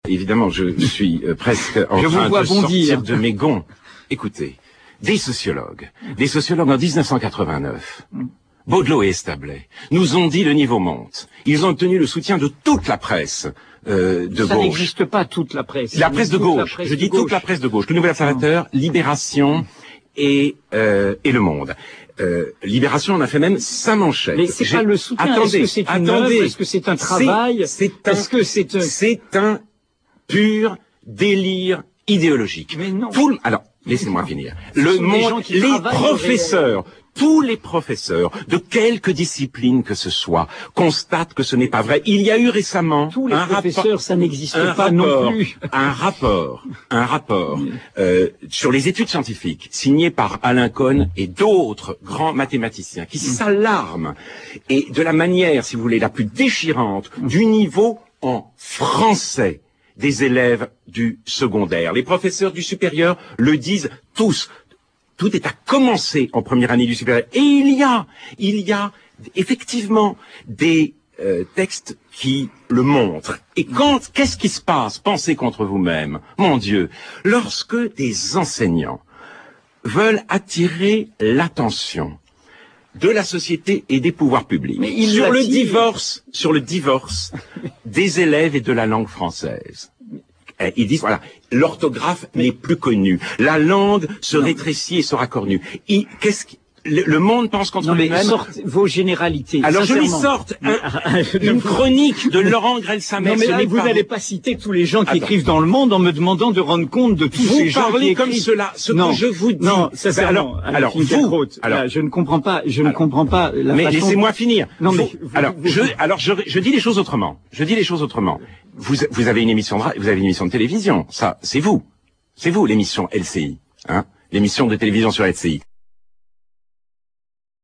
Évidemment, je suis presque en train de sortir de mes gonds. Écoutez, des sociologues en 1989, Baudelot et Establet, nous ont dit le niveau monte. Ils ont obtenu le soutien de toute la presse de gauche. Ça n'existe pas toute la presse. La presse de gauche. Je dis toute la presse de gauche. Le Nouvel Observateur, Libération et Le Monde. Libération en a fait même sa manchette. Mais c'est pas le soutien. Est-ce que c'est une œuvre? Est-ce que c'est un travail? C'est un pur délire idéologique. Mais non. Alors, laissez-moi finir. Les professeurs, tous les professeurs de quelque discipline que ce soit, constatent que ce n'est pas vrai. Il y a eu récemment tous les professeurs, ça n'existe pas non plus. Un rapport sur les études scientifiques signé par Alain Cohn et d'autres grands mathématiciens qui s'alarment et de la manière, si vous voulez, la plus déchirante du niveau en français des élèves du secondaire. Les professeurs du supérieur le disent tous. Tout est à commencer en première année du supérieur. Et il y a effectivement des textes qui le montrent. Et qu'est-ce qui se passe? Pensez contre vous-même. Mon Dieu, lorsque des enseignants veulent attirer l'attention de la société et des pouvoirs publics sur le divorce des élèves et de la langue française. Ils disent, voilà, l'orthographe n'est plus connue. La langue se rétrécit et se racornue. Le monde pense contre lui-même. Sortez vos généralités. Alors je lui sorte une chronique de Laurent Grel-Samer. Non mais là, vous n'allez pas citer tous les gens qui écrivent dans Le Monde en me demandant de rendre compte de tous ces gens qui écrivent. Vous parlez comme cela. Ce que je vous dis. Non, sincèrement. Alors je ne comprends pas. Je ne comprends pas la façon. Mais laissez-moi finir. Non mais. Je dis les choses autrement. Vous avez une émission de télévision. Ça, c'est vous. C'est vous l'émission LCI, hein. L'émission de télévision sur LCI.